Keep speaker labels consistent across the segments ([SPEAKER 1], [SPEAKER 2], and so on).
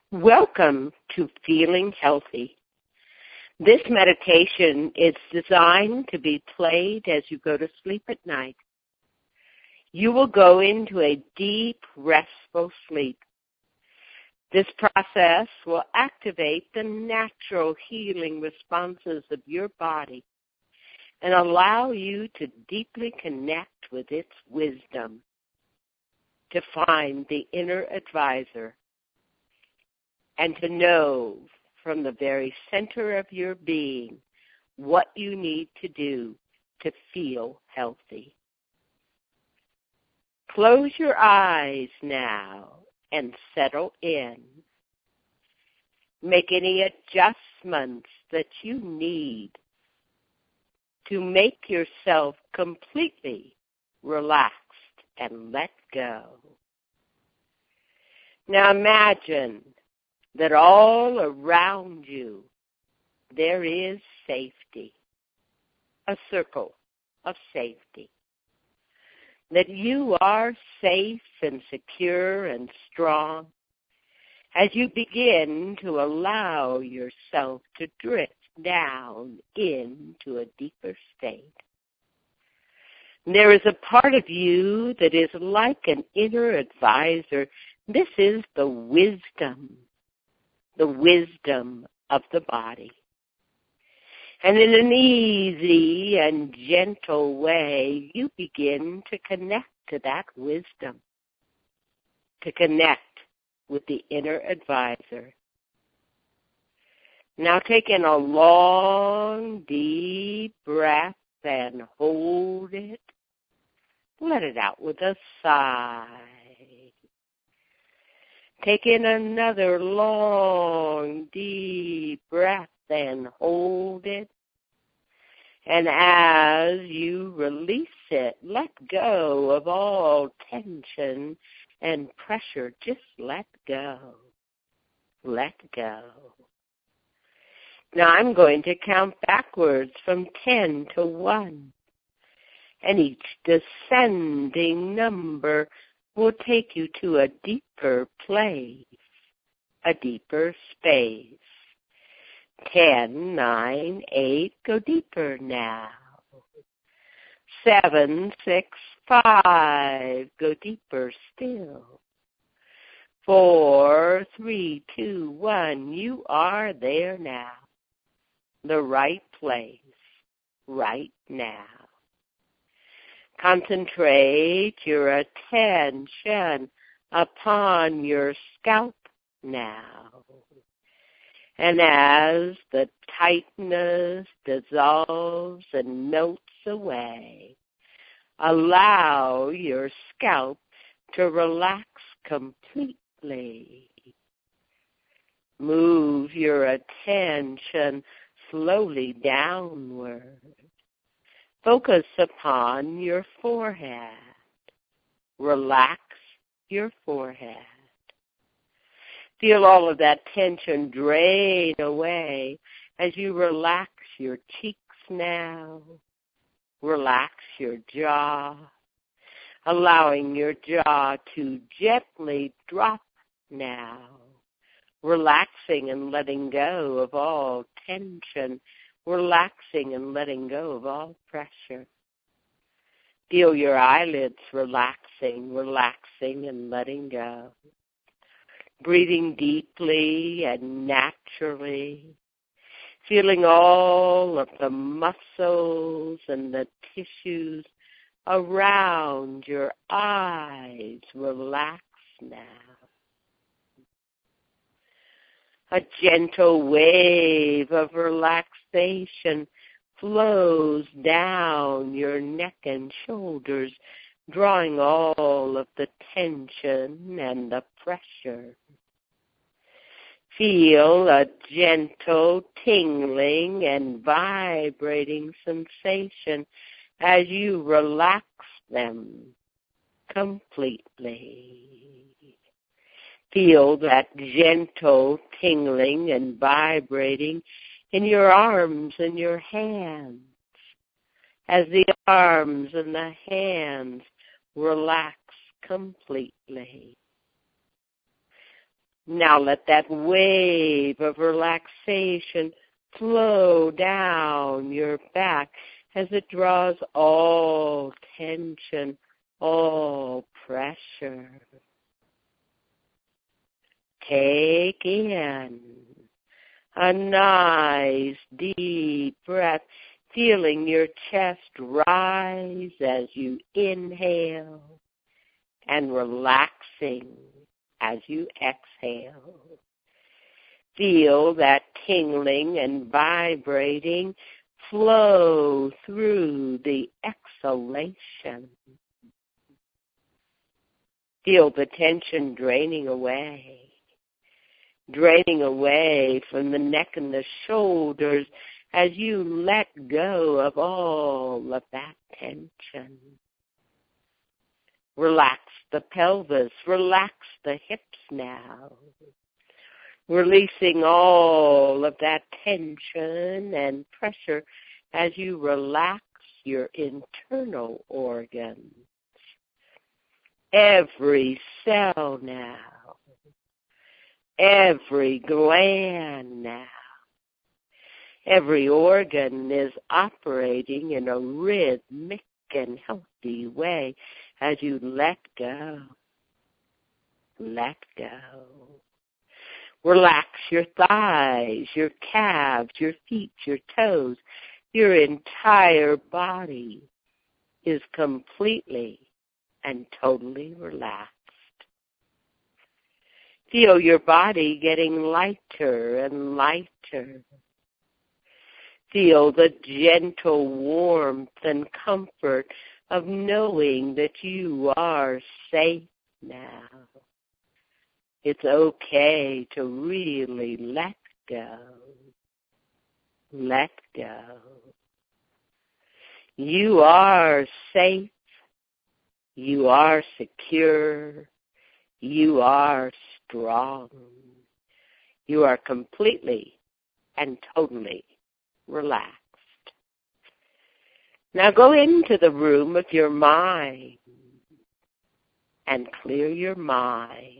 [SPEAKER 1] Welcome to Feeling Healthy. This meditation is designed to be played as you go to sleep at night. You will go into a deep, restful sleep. This process will activate the natural healing responses of your body and allow you to deeply connect with its wisdom, to find the inner advisor, and to know from the very center of your being what you need to do to feel healthy. Close your eyes now and settle in. Make any adjustments that you need to make yourself completely relaxed and let go. Now imagine that all around you there is safety, a circle of safety, that you are safe and secure and strong as you begin to allow yourself to drift down into a deeper state. There is a part of you that is like an inner advisor. This is the wisdom of the body. And in an easy and gentle way, you begin to connect to that wisdom, to connect with the inner advisor. Now take in a long, deep breath and hold it. Let it out with a sigh. Take in another long, deep breath and hold it. And as you release it, let go of all tension and pressure. Just let go. Let go. Now I'm going to count backwards from 10 to 1. And each descending number will take you to a deeper place, a deeper space. 10, 9, 8, go deeper now. 7, 6, 5, go deeper still. 4, 3, 2, 1, you are there now. The right place, right now. Concentrate your attention upon your scalp now. And as the tightness dissolves and melts away, allow your scalp to relax completely. Move your attention slowly downward. Focus upon your forehead. Relax your forehead. Feel all of that tension drain away as you relax your cheeks now. Relax your jaw, allowing your jaw to gently drop now. Relaxing and letting go of all tension. Relaxing and letting go of all pressure. Feel your eyelids relaxing, relaxing and letting go. Breathing deeply and naturally. Feeling all of the muscles and the tissues around your eyes relax now. A gentle wave of relaxation flows down your neck and shoulders, drawing all of the tension and the pressure. Feel a gentle tingling and vibrating sensation as you relax them completely. Feel that gentle tingling and vibrating in your arms and your hands as the arms and the hands relax completely. Now let that wave of relaxation flow down your back as it draws all tension, all pressure. Take in a nice deep breath, feeling your chest rise as you inhale and relaxing as you exhale. Feel that tingling and vibrating flow through the exhalation. Feel the tension draining away from the neck and the shoulders as you let go of all of that tension. Relax the pelvis, relax the hips now, releasing all of that tension and pressure as you relax your internal organs. Every cell now, every gland now, every organ is operating in a rhythmic and healthy way as you let go. Let go. Relax your thighs, your calves, your feet, your toes. Your entire body is completely and totally relaxed. Feel your body getting lighter and lighter. Feel the gentle warmth and comfort of knowing that you are safe now. It's okay to really let go. Let go. You are safe. You are secure. You are strong. You are completely and totally relaxed. Now go into the room of your mind and clear your mind.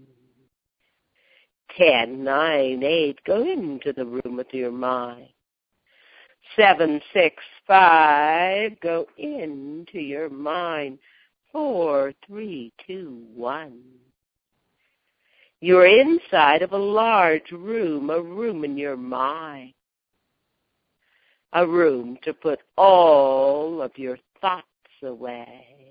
[SPEAKER 1] 10, 9, 8, go into the room of your mind. 7, 6, 5, go into your mind. 4, 3, 2, 1. You're inside of a large room, a room in your mind. A room to put all of your thoughts away.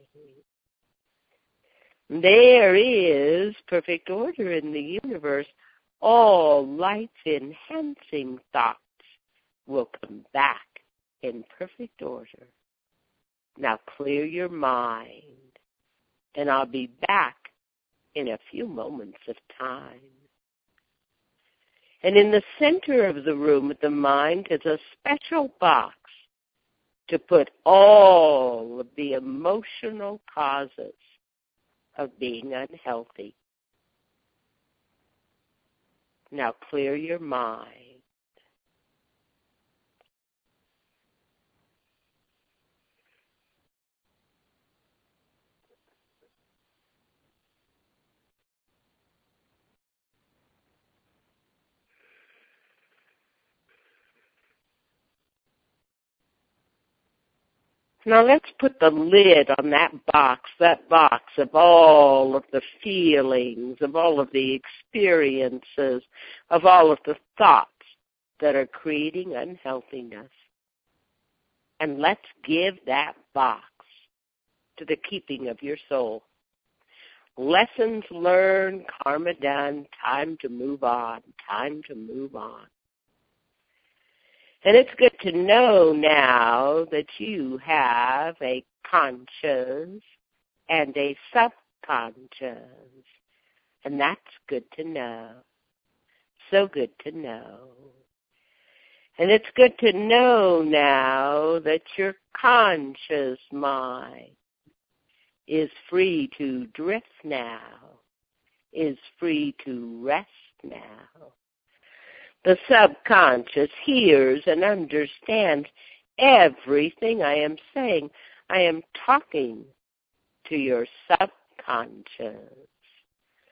[SPEAKER 1] There is perfect order in the universe. All life-enhancing thoughts will come back in perfect order. Now clear your mind, and I'll be back in a few moments of time. And in the center of the room with the mind is a special box to put all of the emotional causes of being unhealthy. Now clear your mind. Now let's put the lid on that box of all of the feelings, of all of the experiences, of all of the thoughts that are creating unhealthiness. And let's give that box to the keeping of your soul. Lessons learned, karma done, time to move on, time to move on. And it's good to know now that you have a conscious and a subconscious. And that's good to know. So good to know. And it's good to know now that your conscious mind is free to drift now, is free to rest now. The subconscious hears and understands everything I am saying. I am talking to your subconscious.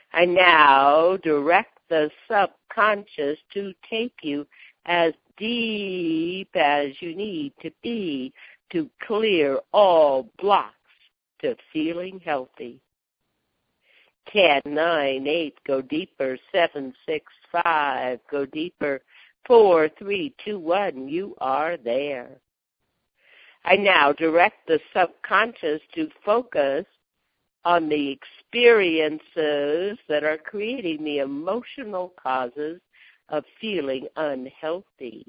[SPEAKER 1] I now direct the subconscious to take you as deep as you need to be to clear all blocks to feeling healthy. 10, 9, 8, go deeper. 7, 6, 5, go deeper. 4, 3, 2, 1, you are there. I now direct the subconscious to focus on the experiences that are creating the emotional causes of feeling unhealthy.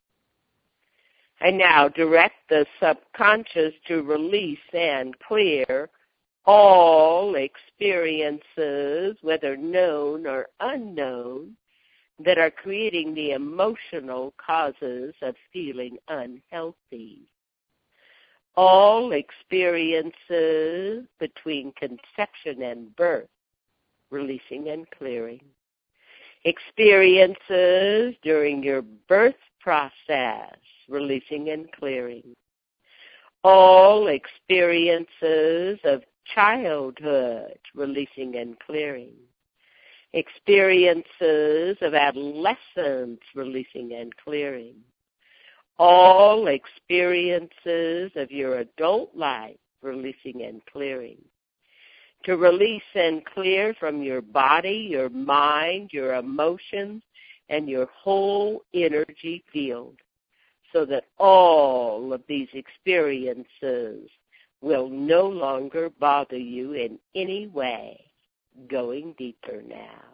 [SPEAKER 1] I now direct the subconscious to release and clear all experiences, whether known or unknown, that are creating the emotional causes of feeling unhealthy. All experiences between conception and birth, releasing and clearing. Experiences during your birth process, releasing and clearing. All experiences of childhood, releasing and clearing. Experiences of adolescence, releasing and clearing. All experiences of your adult life, releasing and clearing. To release and clear from your body, your mind, your emotions, and your whole energy field, so that all of these experiences will no longer bother you in any way. Going deeper now.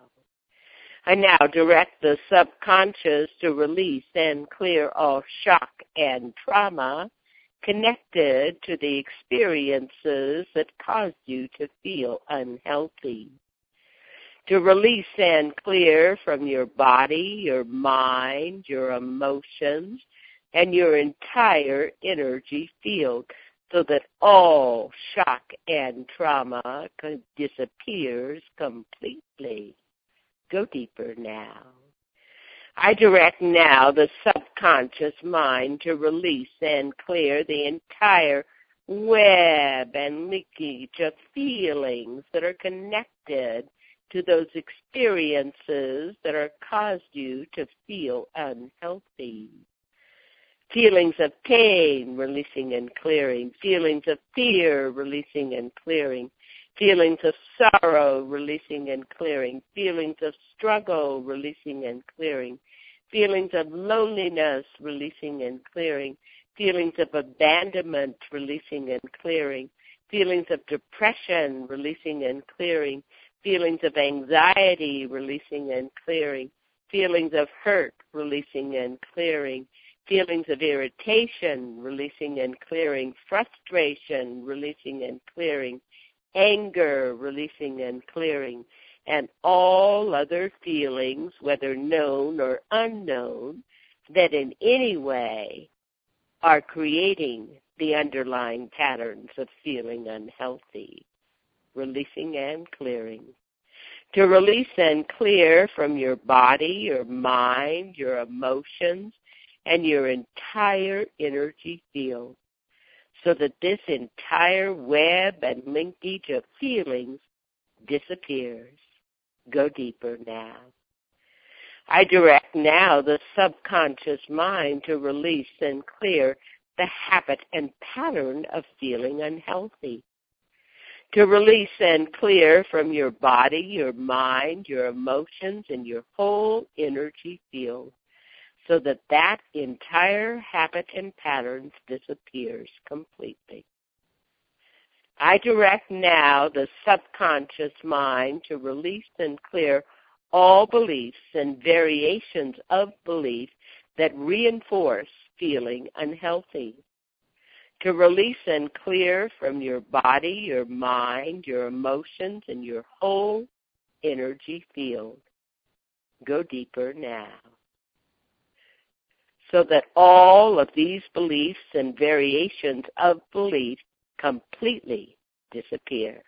[SPEAKER 1] I now direct the subconscious to release and clear all shock and trauma connected to the experiences that caused you to feel unhealthy. To release and clear from your body, your mind, your emotions, and your entire energy field, so that all shock and trauma disappears completely. Go deeper now. I direct now the subconscious mind to release and clear the entire web and linkage of feelings that are connected to those experiences that are caused you to feel unhealthy. Feelings of pain, releasing and clearing. Feelings of fear, releasing and clearing. Feelings of sorrow, releasing and clearing. Feelings of struggle, releasing and clearing. Feelings of loneliness, releasing and clearing. Feelings of abandonment, releasing and clearing. Feelings of depression, releasing and clearing. Feelings of anxiety, releasing and clearing. Feelings of hurt, releasing and clearing. Feelings of irritation, releasing and clearing. Frustration, releasing and clearing. Anger, releasing and clearing. And all other feelings, whether known or unknown, that in any way are creating the underlying patterns of feeling unhealthy. Releasing and clearing. To release and clear from your body, your mind, your emotions, and your entire energy field, so that this entire web and linkage of feelings disappears. Go deeper now. I direct now the subconscious mind to release and clear the habit and pattern of feeling unhealthy. To release and clear from your body, your mind, your emotions, and your whole energy field, so that that entire habit and patterns disappears completely. I direct now the subconscious mind to release and clear all beliefs and variations of belief that reinforce feeling unhealthy. To release and clear from your body, your mind, your emotions, and your whole energy field. Go deeper now. So that all of these beliefs and variations of belief completely disappear.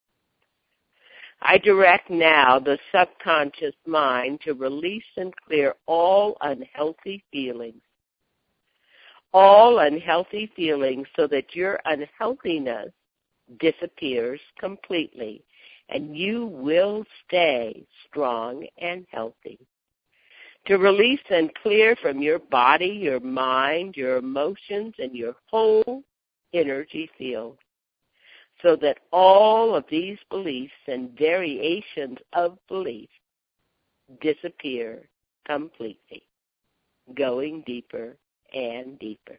[SPEAKER 1] I direct now the subconscious mind to release and clear all unhealthy feelings. All unhealthy feelings, so that your unhealthiness disappears completely and you will stay strong and healthy. To release and clear from your body, your mind, your emotions, and your whole energy field, so that all of these beliefs and variations of belief disappear completely, going deeper and deeper.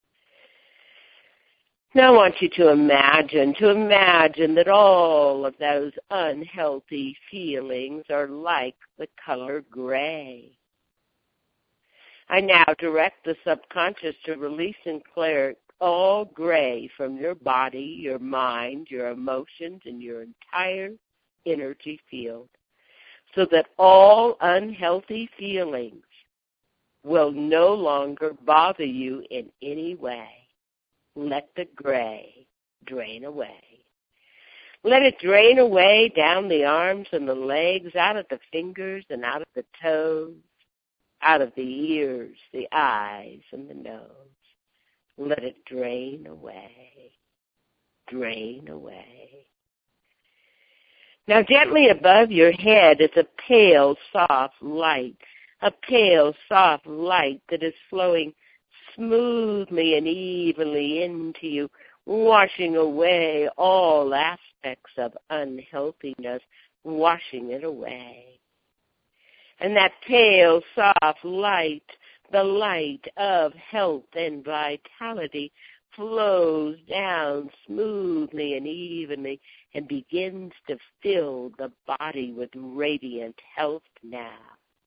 [SPEAKER 1] Now I want you to imagine that all of those unhealthy feelings are like the color gray. I now direct the subconscious to release and clear all gray from your body, your mind, your emotions, and your entire energy field, so that all unhealthy feelings will no longer bother you in any way. Let the gray drain away. Let it drain away down the arms and the legs, out of the fingers and out of the toes, out of the ears, the eyes, and the nose. Let it drain away. Drain away. Now gently above your head is a pale, soft light. A pale, soft light that is flowing smoothly and evenly into you, washing away all aspects of unhealthiness, washing it away. And that pale, soft light, the light of health and vitality, flows down smoothly and evenly and begins to fill the body with radiant health now.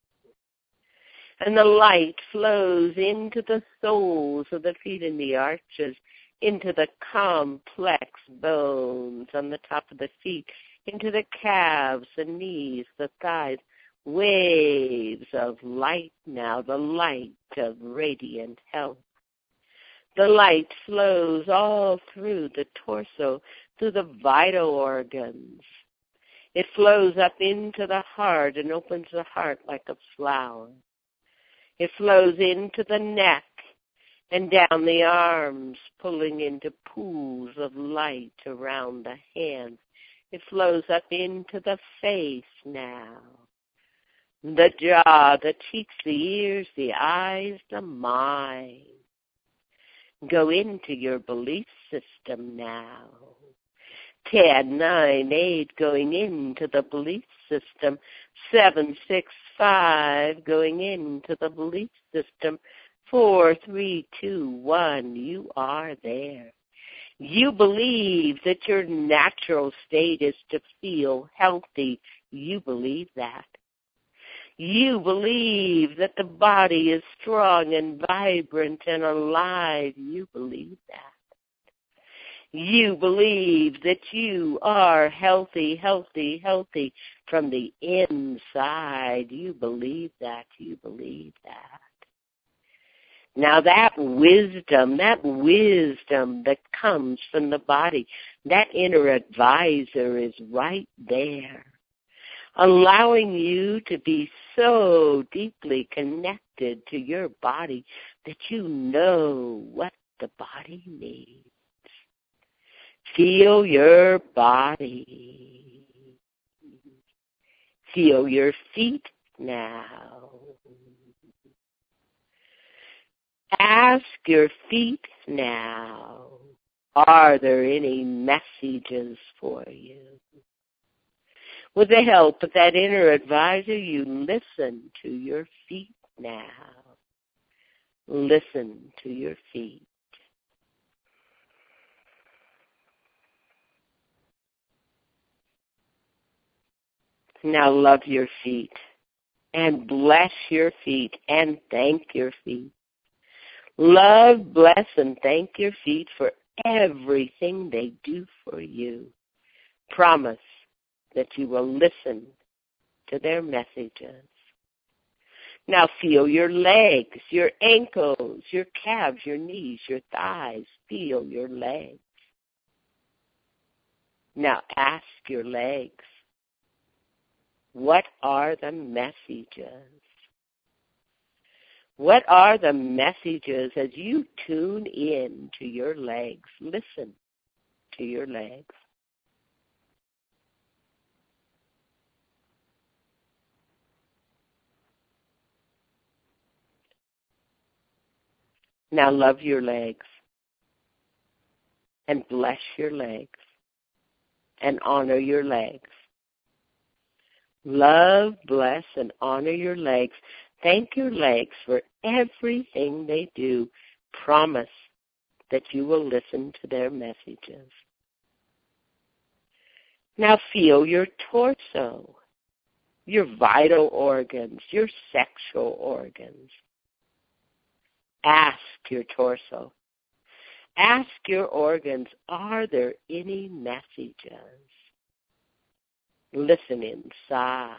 [SPEAKER 1] And the light flows into the soles of the feet and the arches, into the complex bones on the top of the feet, into the calves, the knees, the thighs. Waves of light now, the light of radiant health. The light flows all through the torso, through the vital organs. It flows up into the heart and opens the heart like a flower. It flows into the neck and down the arms, pulling into pools of light around the hands. It flows up into the face now. The jaw, the cheeks, the ears, the eyes, the mind. Go into your belief system now. 10, 9, 8 going into the belief system. 7, 6, 5 going into the belief system. 4, 3, 2, 1, you are there. You believe that your natural state is to feel healthy. You believe that. You believe that the body is strong and vibrant and alive. You believe that. You believe that you are healthy, healthy, healthy from the inside. You believe that. You believe that. Now that wisdom that comes from the body, that inner advisor is right there, allowing you to be so deeply connected to your body that you know what the body needs. Feel your body. Feel your feet now. Ask your feet now, are there any messages for you? With the help of that inner advisor, you listen to your feet now. Listen to your feet. Now love your feet and bless your feet and thank your feet. Love, bless, and thank your feet for everything they do for you. Promise that you will listen to their messages. Now feel your legs, your ankles, your calves, your knees, your thighs. Feel your legs. Now ask your legs, what are the messages? What are the messages as you tune in to your legs? Listen to your legs. Now love your legs and bless your legs and honor your legs. Love, bless, and honor your legs. Thank your legs for everything they do. Promise that you will listen to their messages. Now feel your torso, your vital organs, your sexual organs. Ask your torso. Ask your organs, are there any messages? Listen inside.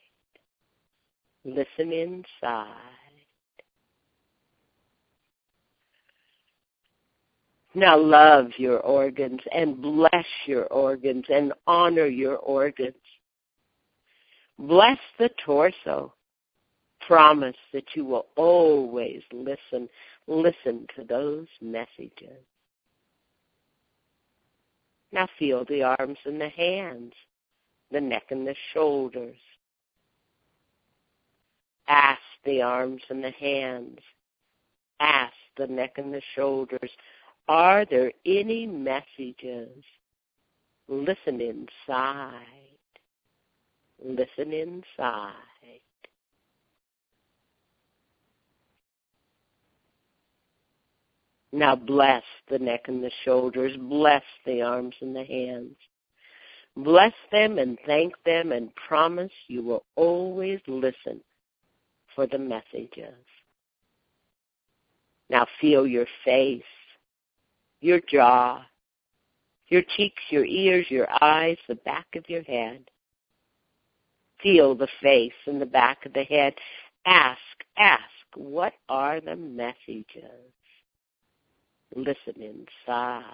[SPEAKER 1] Listen inside. Now love your organs and bless your organs and honor your organs. Bless the torso. Promise that you will always listen to those messages. Now feel the arms and the hands, the neck and the shoulders. Ask the arms and the hands. Ask the neck and the shoulders. Are there any messages? Listen inside. Listen inside. Now bless the neck and the shoulders. Bless the arms and the hands. Bless them and thank them and promise you will always listen for the messages. Now feel your face, your jaw, your cheeks, your ears, your eyes, the back of your head. Feel the face and the back of the head. Ask, what are the messages? Listen inside.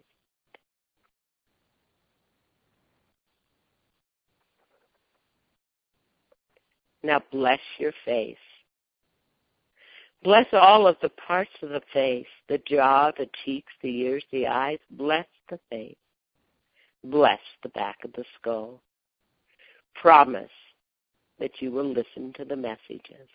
[SPEAKER 1] Now bless your face. Bless all of the parts of the face, the jaw, the cheeks, the ears, the eyes. Bless the face. Bless the back of the skull. Promise that you will listen to the messages.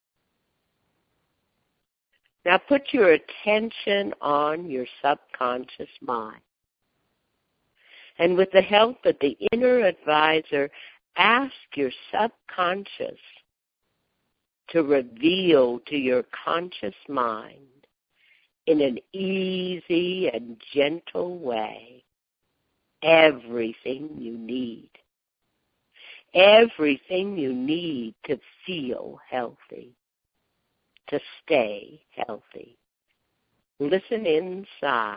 [SPEAKER 1] Now put your attention on your subconscious mind. And with the help of the inner advisor, ask your subconscious to reveal to your conscious mind in an easy and gentle way everything you need. Everything you need to feel healthy, to stay healthy. Listen inside.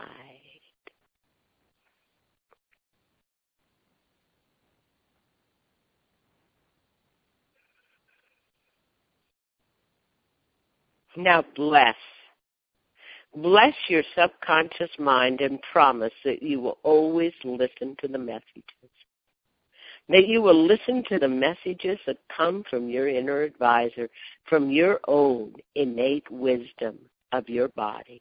[SPEAKER 1] Now bless. Bless your subconscious mind and promise that you will always listen to the messages. That you will listen to the messages that come from your inner advisor, from your own innate wisdom of your body.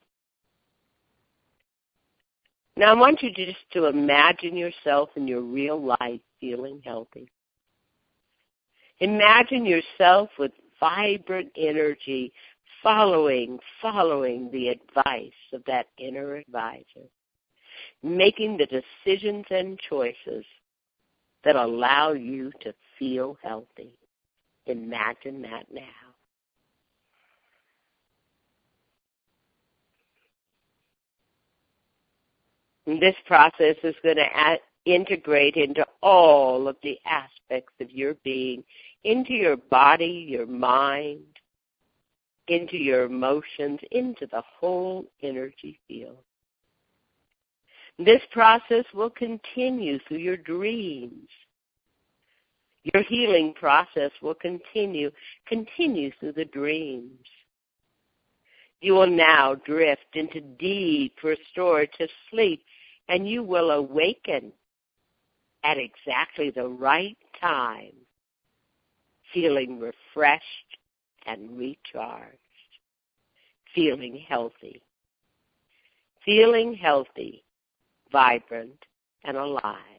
[SPEAKER 1] Now I want you just to imagine yourself in your real life feeling healthy. Imagine yourself with vibrant energy following the advice of that inner advisor, making the decisions and choices that allow you to feel healthy. Imagine that now. And this process is going to integrate into all of the aspects of your being, into your body, your mind, into your emotions, into the whole energy field. This process will continue through your dreams. Your healing process will continue through the dreams. You will now drift into deep restorative sleep, and you will awaken at exactly the right time, feeling refreshed and recharged, feeling healthy, vibrant, and alive.